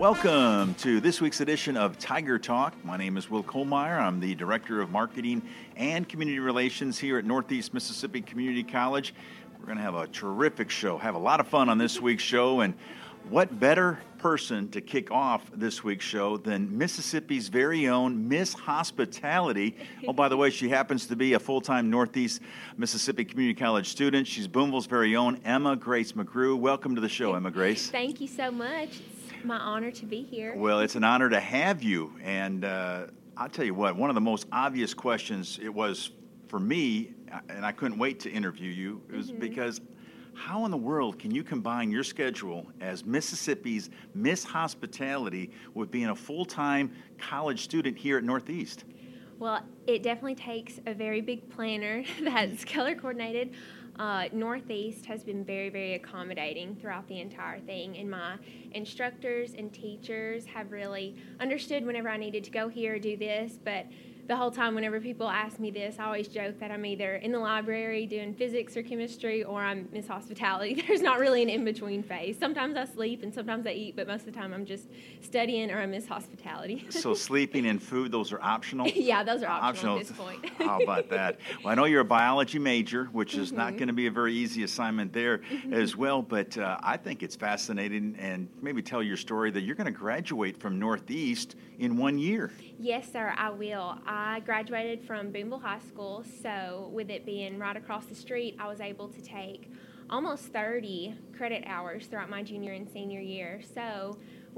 Welcome to this week's edition of Tiger Talk. My name is Will Kohlmeyer. I'm the Director of Marketing and Community Relations here at Northeast Mississippi Community College. We're going to have a terrific show, have a lot of fun on this week's show, and what better person to kick off this week's show than Mississippi's very own Miss Hospitality. Oh, by the way, she happens to be a full-time Northeast Mississippi Community College student. She's Boonville's very own Emma Grace McGrew. Welcome to the show, Emma Grace. Thank you so much. It's my honor to be here. Well, it's an honor to have you. And I'll tell you what, one of the most obvious questions it was for me, and I couldn't wait to interview you, is because how in the world can you combine your schedule as Mississippi's Miss Hospitality with being a full-time college student here at Northeast? Well, it definitely takes a very big planner that's color coordinated. Northeast has been very, very accommodating throughout the entire thing, and my instructors and teachers have really understood whenever I needed to go here or do this, but the whole time whenever people ask me this, I always joke that I'm either in the library doing physics or chemistry or I'm Miss Hospitality. There's not really an in-between phase. Sometimes I sleep and sometimes I eat, but most of the time I'm just studying or I'm Miss Hospitality. So sleeping and food, those are optional? Yeah, those are optional at this point. How about that? Well, I know you're a biology major, which is not going to be a very easy assignment there as well, but I think it's fascinating, and maybe tell your story that you're going to graduate from Northeast in 1 year. Yes, sir, I will. I graduated from Boonville High School, so with it being right across the street, I was able to take almost 30 credit hours throughout my junior and senior year. So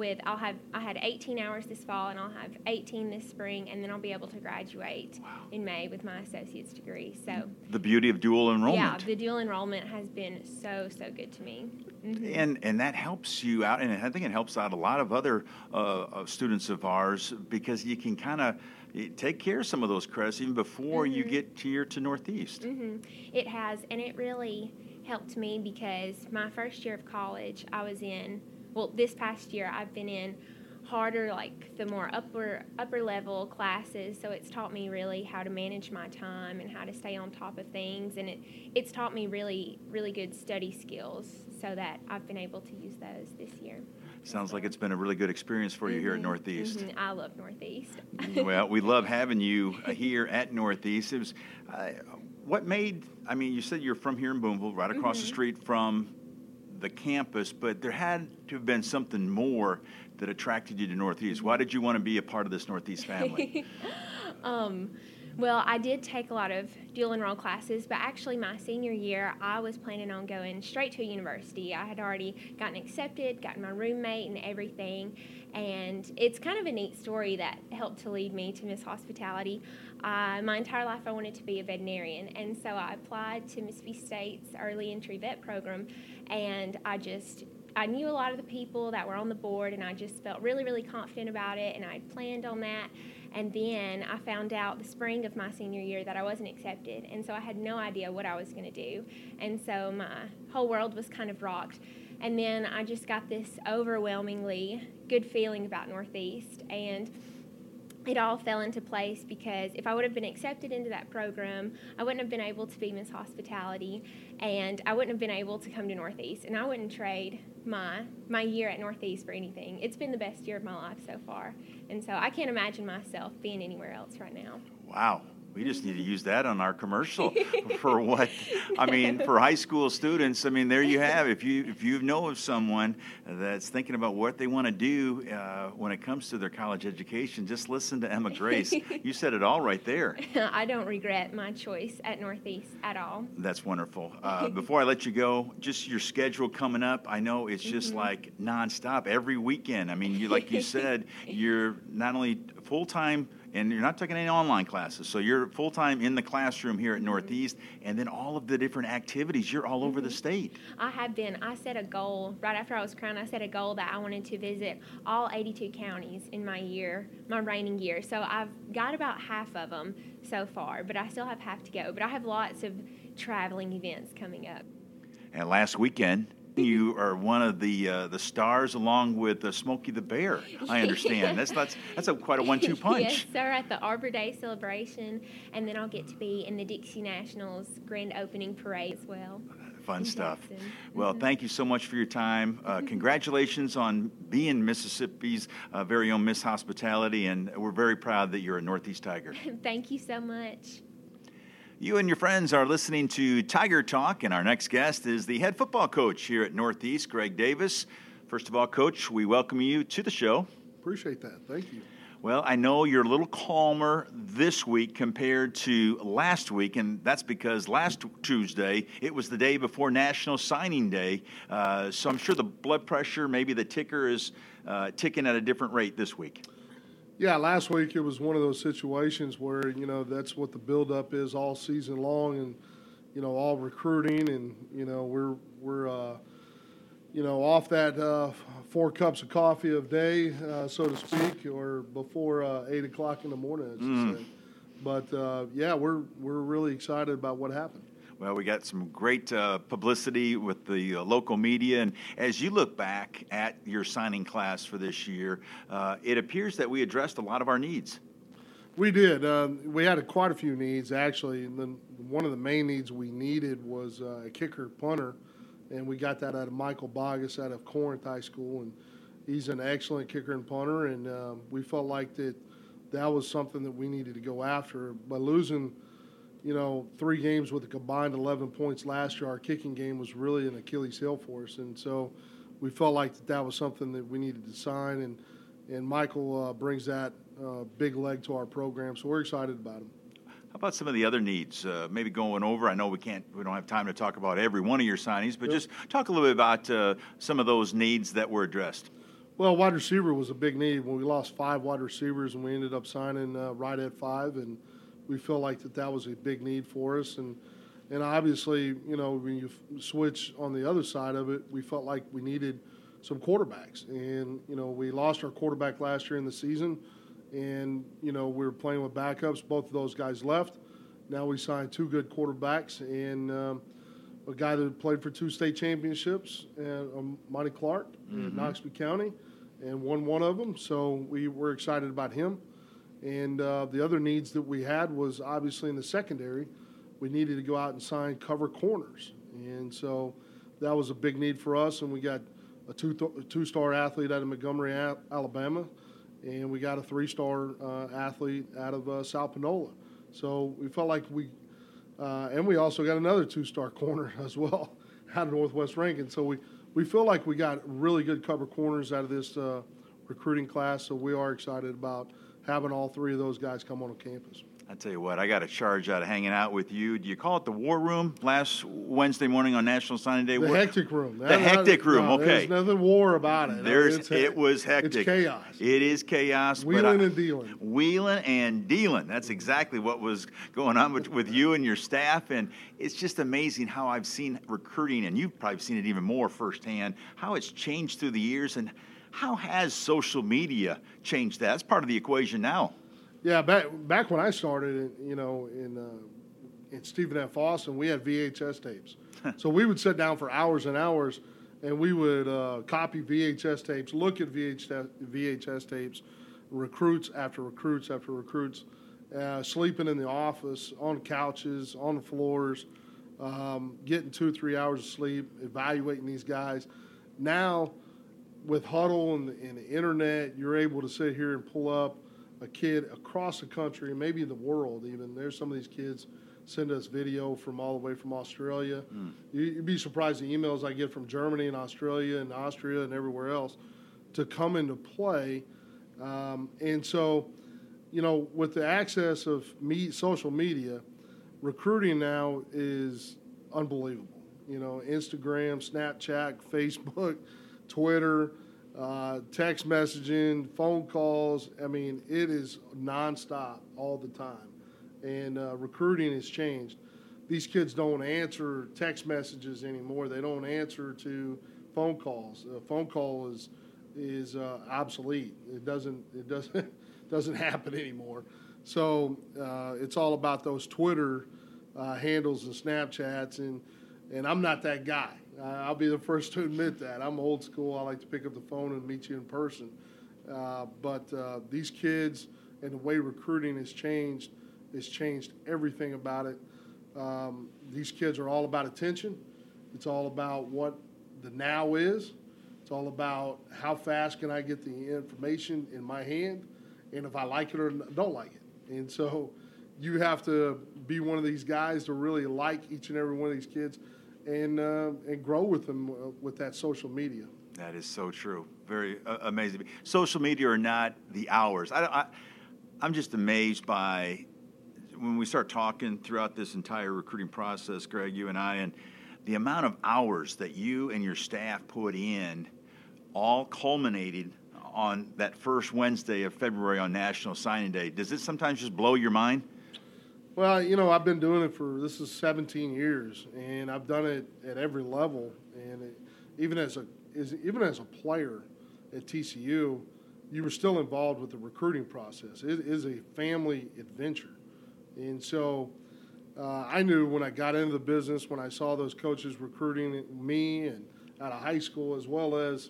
I had 18 hours this fall, and I'll have 18 this spring, and then I'll be able to graduate in May with my associate's degree. So the beauty of dual enrollment. Yeah, the dual enrollment has been so good to me. And that helps you out, and I think it helps out a lot of other students of ours, because you can kind of take care of some of those credits even before you get here to Northeast. It has, and it really helped me because my first year of college, I was in, this past year I've been in harder, like the more upper level classes, so it's taught me really how to manage my time and how to stay on top of things, and it's taught me really, really good study skills so that I've been able to use those this year. Sounds like it's been a really good experience for you here at Northeast. I love Northeast. Well, we love having you here at Northeast. It was, you said you're from here in Boonville, right across the street from the campus, but there had to have been something more that attracted you to Northeast. Why did you want to be a part of this Northeast family? Well, I did take a lot of dual enroll classes, but actually my senior year, I was planning on going straight to a university. I had already gotten accepted, gotten my roommate and everything, and it's kind of a neat story that helped to lead me to Miss Hospitality. My entire life I wanted to be a veterinarian, and so I applied to Mississippi State's early entry vet program, and I knew a lot of the people that were on the board, and I just felt really, really confident about it, and I planned on that. And then I found out the spring of my senior year that I wasn't accepted, and so I had no idea what I was going to do. And so my whole world was kind of rocked. And then I just got this overwhelmingly good feeling about Northeast, and it all fell into place because if I would have been accepted into that program, I wouldn't have been able to be Miss Hospitality, and I wouldn't have been able to come to Northeast, and I wouldn't trade my year at Northeast for anything. It's been the best year of my life so far, and so I can't imagine myself being anywhere else right now. Wow. We just need to use that on our commercial for high school students. There you have. If you know of someone that's thinking about what they want to do when it comes to their college education, just listen to Emma Grace. You said it all right there. I don't regret my choice at Northeast at all. That's wonderful. Before I let you go, just your schedule coming up. I know it's just like nonstop every weekend. Like you said, you're not only full-time, and you're not taking any online classes, so you're full-time in the classroom here at Northeast, and then all of the different activities, you're all over the state. I have been. I set a goal, right after I was crowned, I set a goal that I wanted to visit all 82 counties in my reigning year. So I've got about half of them so far, but I still have half to go. But I have lots of traveling events coming up. And last weekend, you are one of the stars, along with Smokey the Bear. I understand. That's quite a 1-2 punch. Yes, sir. At the Arbor Day celebration, and then I'll get to be in the Dixie Nationals grand opening parade as well. Fun stuff. Jackson. Well, thank you so much for your time. Congratulations on being Mississippi's very own Miss Hospitality, and we're very proud that you're a Northeast Tiger. Thank you so much. You and your friends are listening to Tiger Talk, and our next guest is the head football coach here at Northeast, Greg Davis. First of all, Coach, we welcome you to the show. Appreciate that. Thank you. Well, I know you're a little calmer this week compared to last week, and that's because last Tuesday, it was the day before National Signing Day. So I'm sure the blood pressure, maybe the ticker is ticking at a different rate this week. Yeah, last week it was one of those situations where, that's what the buildup is all season long and, all recruiting and, we're off that 4 cups of coffee a day, so to speak, or before 8 o'clock in the morning, I should say. But, we're really excited about what happened. Well, we got some great publicity with the local media. And as you look back at your signing class for this year, it appears that we addressed a lot of our needs. We did. We had quite a few needs, actually. And then one of the main needs we needed was a kicker punter. And we got that out of Michael Bogus out of Corinth High School, and he's an excellent kicker and punter. And we felt like that was something that we needed to go after. By losing, 3 games with a combined 11 points last year, our kicking game was really an Achilles heel for us. And so we felt like that was something that we needed to sign. And Michael brings that big leg to our program, so we're excited about him. How about some of the other needs? Maybe going over. I know we don't have time to talk about every one of your signings, but just talk a little bit about some of those needs that were addressed. Well, wide receiver was a big need. When we lost 5 wide receivers, and we ended up signing right at 5, and we feel like that was a big need for us. And obviously, when you switch on the other side of it, we felt like we needed some quarterbacks. And we lost our quarterback last year in the season. And, we were playing with backups. Both of those guys left. Now we signed 2 good quarterbacks and a guy that played for 2 state championships, Monty Clark in Noxubee County, and won one of them. So we were excited about him. And the other needs that we had was obviously in the secondary. We needed to go out and sign cover corners. And so that was a big need for us. And we got a 2-star athlete out of Montgomery, Alabama. And we got a 3-star athlete out of South Panola. So we felt like and we also got another 2-star corner as well out of Northwest Rankin. So we feel like we got really good cover corners out of this recruiting class. So we are excited about having all 3 of those guys come on campus. I tell you what, I got a charge out of hanging out with you. Do you call it the War Room last Wednesday morning on National Signing Day? The hectic room. The hectic room, okay. There's nothing war about it. It was hectic. It's chaos. It is chaos. Wheeling and dealing. Wheeling and dealing. That's exactly what was going on with you and your staff. And it's just amazing how I've seen recruiting, and you've probably seen it even more firsthand, how it's changed through the years. And how has social media changed that? That's part of the equation now. Yeah, back when I started, in Stephen F. Austin, we had VHS tapes. So we would sit down for hours and hours, and we would copy VHS tapes, look at VHS tapes, recruits after recruits after recruits, sleeping in the office, on couches, on the floors, getting 2-3 hours of sleep, evaluating these guys. Now, with Huddle and the internet, you're able to sit here and pull up a kid across the country, and maybe the world even. There's some of these kids send us video from all the way from Australia. You'd be surprised the emails I get from Germany and Australia and Austria and everywhere else to come into play. And so, with the access of social media, recruiting now is unbelievable. Instagram, Snapchat, Facebook, Twitter, text messaging, phone calls. I mean, it is nonstop all the time. And recruiting has changed. These kids don't answer text messages anymore. They don't answer to phone calls. A phone call is obsolete. It doesn't happen anymore. So it's all about those Twitter handles and Snapchats, and I'm not that guy. I'll be the first to admit that. I'm old school. I like to pick up the phone and meet you in person. But these kids and the way recruiting has changed everything about it. These kids are all about attention, It's all about what the now is. It's all about how fast can I get the information in my hand, and if I like it or don't like it. And so you have to be one of these guys to really like each and every one of these kids and grow with them with that social media. That is so true. Very amazing. Social media or not, the hours. I'm just amazed by when we start talking throughout this entire recruiting process, Greg, you and I, and the amount of hours that you and your staff put in, all culminated on that first Wednesday of February on National Signing Day. Does it sometimes just blow your mind? Well, I've been doing it this is 17 years, and I've done it at every level. And even as a player at TCU, you were still involved with the recruiting process. It is a family adventure. And so I knew when I got into the business, when I saw those coaches recruiting me and out of high school, as well as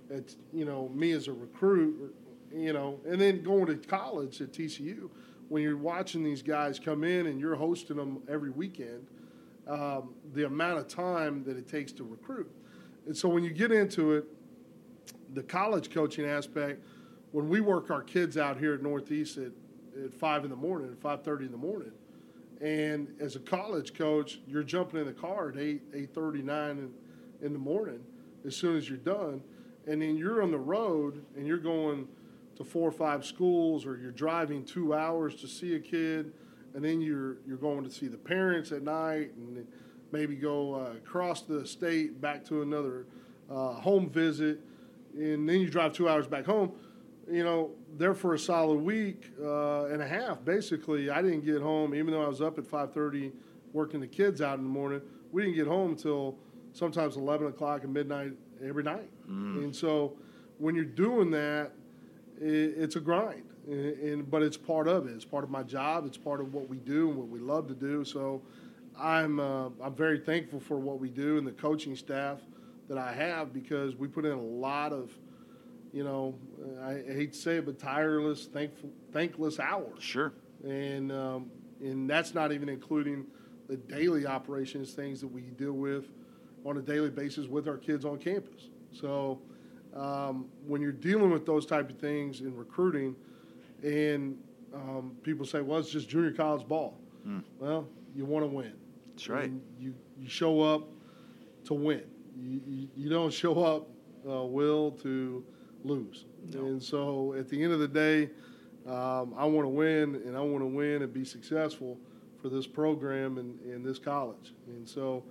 me as a recruit, and then going to college at TCU, when you're watching these guys come in and you're hosting them every weekend, the amount of time that it takes to recruit. And so when you get into it, the college coaching aspect, when we work our kids out here at Northeast at 5 in the morning, at 5:30 in the morning, and as a college coach, you're jumping in the car at 8:30, 9 in the morning as soon as you're done. And then you're on the road and you're going to 4 or 5 schools, or you're driving 2 hours to see a kid, and then you're going to see the parents at night, and maybe go across the state back to another home visit, and then you drive 2 hours back home. There for a solid week and a half, basically, I didn't get home, even though I was up at 5:30 working the kids out in the morning. We didn't get home until sometimes 11 o'clock and midnight every night. And so when you're doing that, it's a grind, but it's part of it. It's part of my job. It's part of what we do and what we love to do. So I'm very thankful for what we do and the coaching staff that I have, because we put in a lot of, I hate to say it, but tireless, thankless hours. Sure. And that's not even including the daily operations, things that we deal with on a daily basis with our kids on campus. So when you're dealing with those type of things in recruiting, and people say, well, it's just junior college ball. Well, you want to win. That's right. And you show up to win. You don't show up, Will, to lose. No. And so at the end of the day, I want to win, and I want to win and be successful for this program and this college. And so,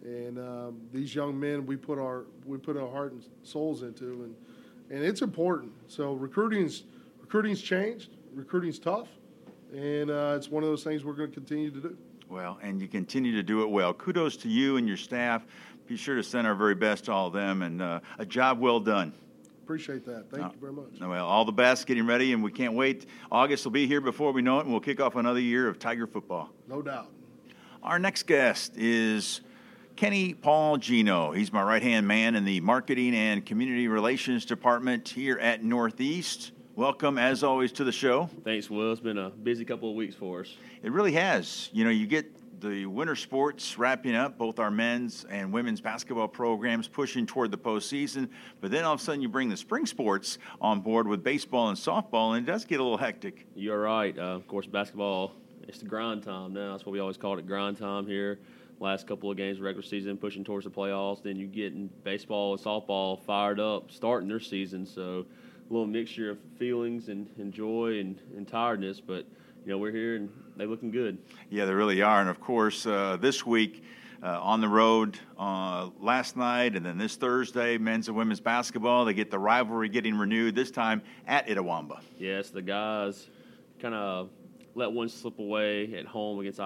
these young men, we put our heart and souls into, and it's important. So recruiting's changed. Recruiting's tough, and it's one of those things we're going to continue to do. Well, and you continue to do it well. Kudos to you and your staff. Be sure to send our very best to all of them, and a job well done. Appreciate that. Thank you very much. Well, all the best, getting ready, and we can't wait. August will be here before we know it, and we'll kick off another year of Tiger football. No doubt. Our next guest is Kenny Paul Gino. He's my right-hand man in the Marketing and Community Relations Department here at Northeast. Welcome, as always, to the show. Thanks, Will. It's been a busy couple of weeks for us. It really has. You get the winter sports wrapping up, both our men's and women's basketball programs pushing toward the postseason, but then all of a sudden you bring the spring sports on board with baseball and softball, and it does get a little hectic. You're right. Of course, basketball, it's the grind time now. That's what we always called it, grind time here. Last couple of games of regular season, pushing towards the playoffs. Then you get in baseball and softball fired up, starting their season. So a little mixture of feelings and joy and tiredness, but we're here and they're looking good. Yeah, they really are. And of course, this week on the road last night, and then this Thursday, men's and women's basketball, they get the rivalry getting renewed, this time at Itawamba. Yes, the guys kind of let one slip away at home against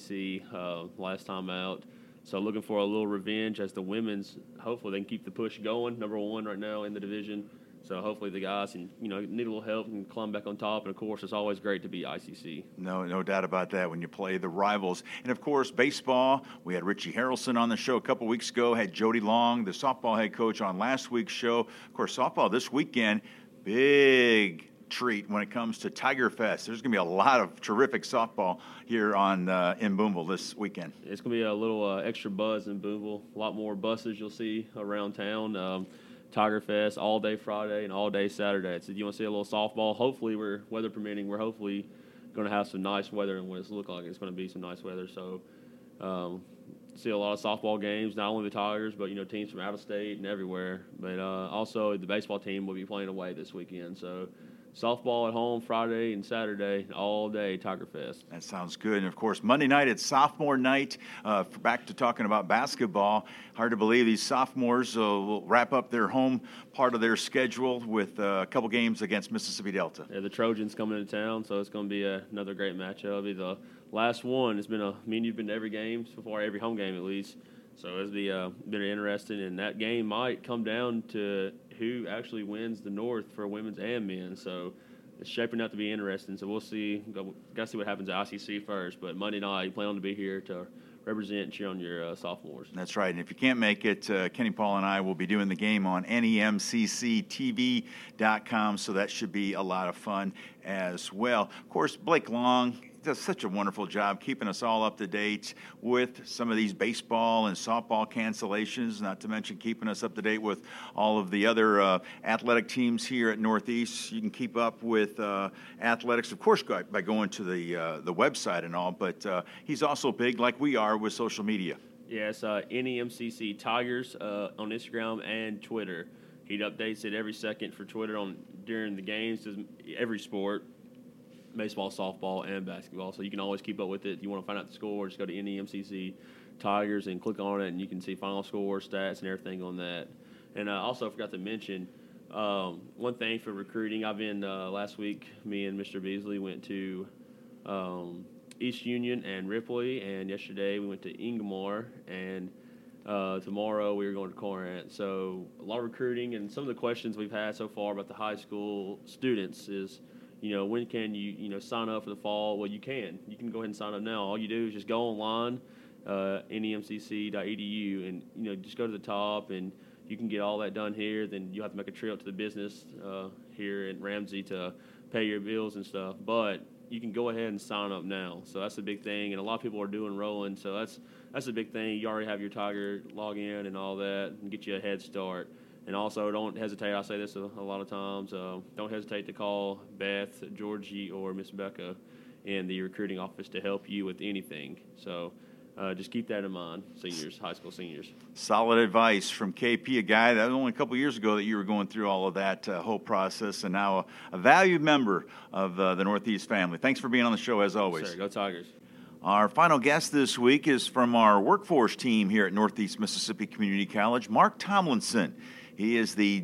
ICC last time out. So looking for a little revenge as the women's, hopefully they can keep the push going, number one right now in the division. So hopefully the guys can, need a little help and climb back on top. And, of course, it's always great to beat ICC. No doubt about that when you play the rivals. And, of course, baseball, we had Richie Harrelson on the show a couple weeks ago, had Jody Long, the softball head coach, on last week's show. Of course, softball this weekend, big treat when it comes to Tiger Fest. There's going to be a lot of terrific softball here in Boonville this weekend. It's going to be a little extra buzz in Boonville. A lot more buses you'll see around town. Tiger Fest all day Friday and all day Saturday. So if you want to see a little softball, hopefully we're weather permitting. We're hopefully going to have some nice weather, and what it's look like it's going to be some nice weather. So see a lot of softball games, not only the Tigers, but teams from out of state and everywhere. But also the baseball team will be playing away this weekend. So softball at home Friday and Saturday, all day Tiger Fest. That sounds good. And, of course, Monday night, it's sophomore night. Back to talking about basketball. Hard to believe these sophomores will wrap up their home part of their schedule with a couple games against Mississippi Delta. Yeah, the Trojans coming into town, so it's going to be another great matchup. It'll be the last one. It's been you've been to every game so far, every home game at least. So it's been interesting, and that game might come down to who actually wins the North for women's and men. So it's shaping up to be interesting. So we'll see. Got to see what happens at ICC first. But Monday night, you plan on to be here to represent and cheer on your sophomores. That's right. And if you can't make it, Kenny Paul and I will be doing the game on NEMCCTV.com. So that should be a lot of fun as well. Of course, Blake Long does such a wonderful job keeping us all up to date with some of these baseball and softball cancellations, not to mention keeping us up to date with all of the other athletic teams here at Northeast. You can keep up with athletics, of course, by going to the website and all, but he's also big, like we are, with social media. Yes, NEMCC Tigers on Instagram and Twitter. He updates it every second for Twitter during the games, every sport. Baseball, softball, and basketball. So you can always keep up with it. If you want to find out the score, just go to NEMCC Tigers and click on it, and you can see final score, stats, and everything on that. And I also forgot to mention one thing for recruiting. I've been last week, me and Mr. Beasley went to East Union and Ripley, and yesterday we went to Ingomar, and tomorrow we are going to Corinth. So a lot of recruiting, and some of the questions we've had so far about the high school students is, when can you sign up for the fall? Well, you can. You can go ahead and sign up now. All you do is just go online, nemcc.edu, and just go to the top, and you can get all that done here. Then you'll have to make a trip to the business here in Ramsey to pay your bills and stuff. But you can go ahead and sign up now. So that's a big thing, and a lot of people are doing rolling. So that's a big thing. You already have your Tiger login and all that, and get you a head start. And also, don't hesitate. I say this a lot of times. Don't hesitate to call Beth, Georgie, or Miss Becca in the recruiting office to help you with anything. So just keep that in mind, seniors, high school seniors. Solid advice from KP, a guy that was only a couple years ago that you were going through all of that whole process, and now a valued member of the Northeast family. Thanks for being on the show, as always. Yes, sir. Go Tigers. Our final guest this week is from our workforce team here at Northeast Mississippi Community College, Mark Tomlinson. He is the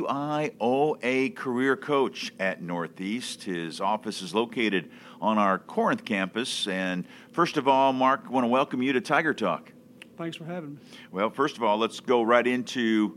WIOA career coach at Northeast. His office is located on our Corinth campus. And first of all, Mark, I want to welcome you to Tiger Talk. Thanks for having me. Well, first of all, let's go right into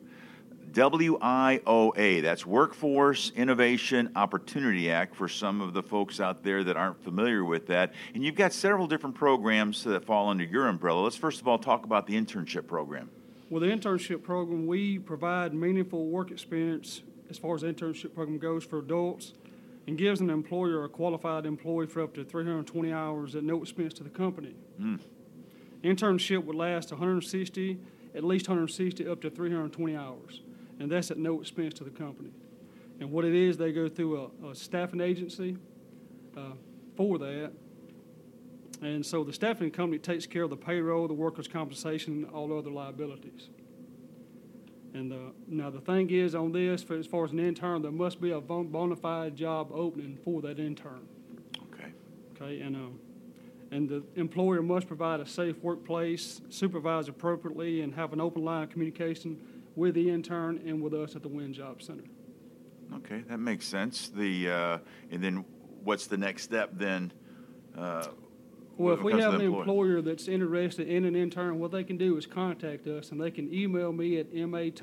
WIOA. That's Workforce Innovation Opportunity Act for some of the folks out there that aren't familiar with that. And you've got several different programs that fall under your umbrella. Let's first of all talk about the internship program. With the internship program, we provide meaningful work experience as far as the internship program goes for adults, and gives an employer a qualified employee for up to 320 hours at no expense to the company. Internship would last at least 160 up to 320 hours, and that's at no expense to the company. And what it is, they go through a staffing agency for that. And so the staffing company takes care of the payroll, the workers' compensation, and all other liabilities. And now the thing is on this, as far as an intern, there must be a bona fide job opening for that intern. Okay, and the employer must provide a safe workplace, supervise appropriately, and have an open line of communication with the intern and with us at the Wynn Job Center. Okay, that makes sense. And then what's the next step then? Well, if we have an employer that's interested in an intern, what they can do is contact us, and they can email me at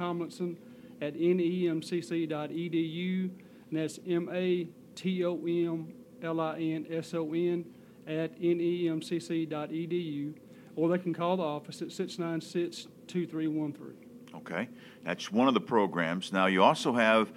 matomlinson@nemcc.edu, and that's matomlinson@nemcc.edu, or they can call the office at 696-2313. Okay, that's one of the programs. Now, you also have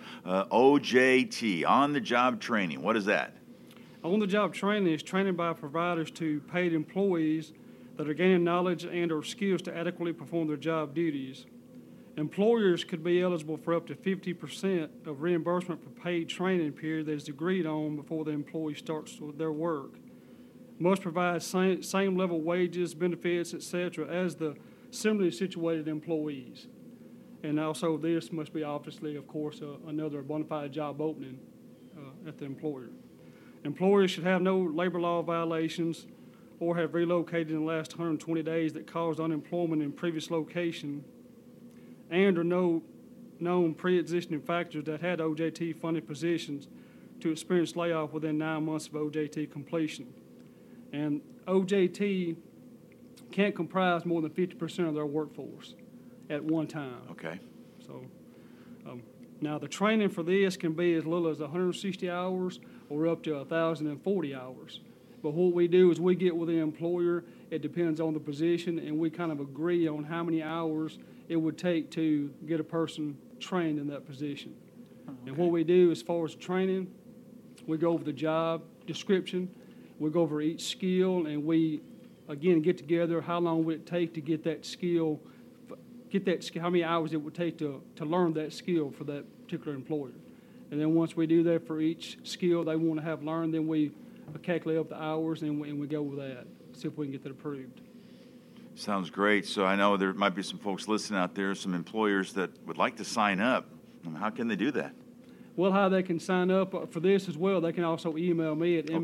OJT, on-the-job training. What is that? On-the-job training is training by providers to paid employees that are gaining knowledge and or skills to adequately perform their job duties. Employers could be eligible for up to 50% of reimbursement for paid training period that is agreed on before the employee starts their work. Must provide same level wages, benefits, etc. as the similarly situated employees. And also this must be obviously, of course, another bona fide job opening at the employer. Employers should have no labor law violations or have relocated in the last 120 days that caused unemployment in previous location, and or no known pre-existing factors that had OJT funded positions to experience layoff within 9 months of OJT completion. And OJT can't comprise more than 50% of their workforce at one time. Okay. So now the training for this can be as little as 160 hours or up to 1,040 hours. But what we do is we get with the employer, it depends on the position, and we kind of agree on how many hours it would take to get a person trained in that position. Okay. And what we do as far as training, we go over the job description, we go over each skill, and we, again, get together how long would it take to get that skill, how many hours it would take to learn that skill for that particular employer. And then once we do that for each skill they want to have learned, then we calculate up the hours and we go with that, see if we can get that approved. Sounds great. So I know there might be some folks listening out there, some employers that would like to sign up. How can they do that? Well, how they can sign up for this as well, they can also email me at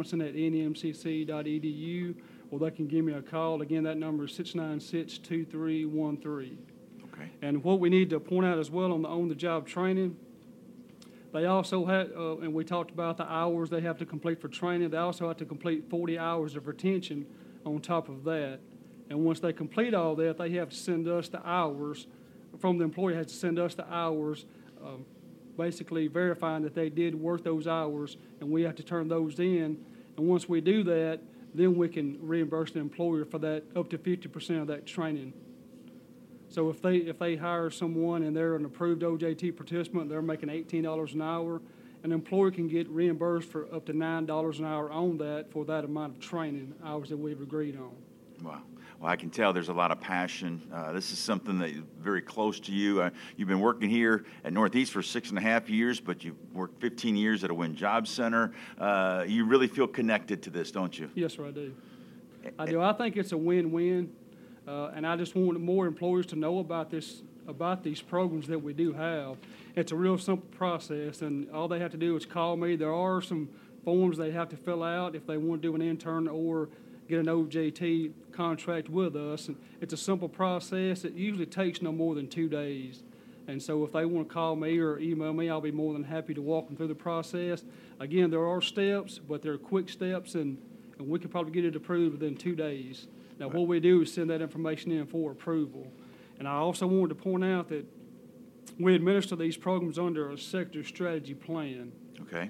matomlinson@nemcc.edu, or they can give me a call. Again, that number is 696-2313. Okay. And what we need to point out as well on the job training, they also have, and we talked about the hours they have to complete for training, they also have to complete 40 hours of retention on top of that. And once they complete all that, they have to send us the hours, from the employer has to send us the hours, basically verifying that they did work those hours, and we have to turn those in. And once we do that, then we can reimburse the employer for that up to 50% of that training. So if they hire someone and they're an approved OJT participant, they're making $18 an hour, an employer can get reimbursed for up to $9 an hour on that for that amount of training hours that we've agreed on. Wow. Well, I can tell there's a lot of passion. This is something that is very close to you. You've been working here at Northeast for 6.5 years, but you've worked 15 years at a Wynn Job Center. You really feel connected to this, don't you? Yes, sir, I do. I do. I think it's a win-win, and I just want more employers to know about these programs that we do have. It's a real simple process, and all they have to do is call me. There are some forms they have to fill out if they want to do an intern or get an OJT contract with us. And it's a simple process. It usually takes no more than 2 days. And so if they want to call me or email me, I'll be more than happy to walk them through the process. Again, there are steps, but they're quick steps, and we could probably get it approved within 2 days. Now, what we do is send that information in for approval. And I also wanted to point out that we administer these programs under a sector strategy plan. Okay.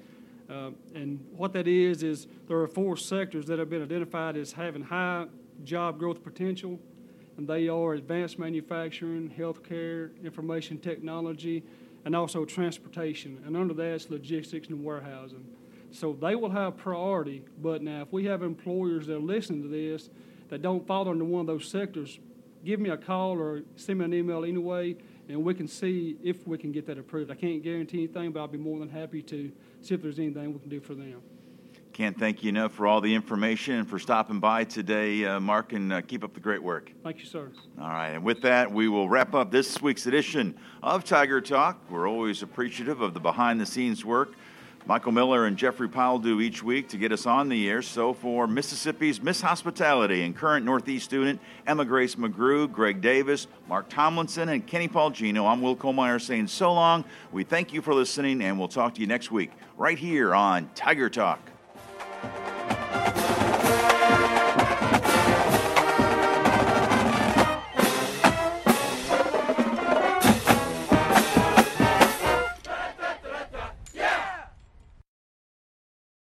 And what that is there are 4 sectors that have been identified as having high job growth potential, and they are advanced manufacturing, healthcare, information technology, and also transportation. And under that, it's logistics and warehousing. So they will have priority, but now if we have employers that are listening to this that don't fall under one of those sectors, give me a call or send me an email anyway, and we can see if we can get that approved. I can't guarantee anything, but I'll be more than happy to see if there's anything we can do for them. Can't thank you enough for all the information and for stopping by today, Mark, and keep up the great work. Thank you, sir. All right, and with that, we will wrap up this week's edition of Tiger Talk. We're always appreciative of the behind-the-scenes work Michael Miller and Jeffrey Powell do each week to get us on the air. So for Mississippi's Miss Hospitality and current Northeast student Emma Grace McGrew, Greg Davis, Mark Tomlinson, and Kenny Paulgino, I'm Will Kohlmeyer saying so long. We thank you for listening, and we'll talk to you next week right here on Tiger Talk.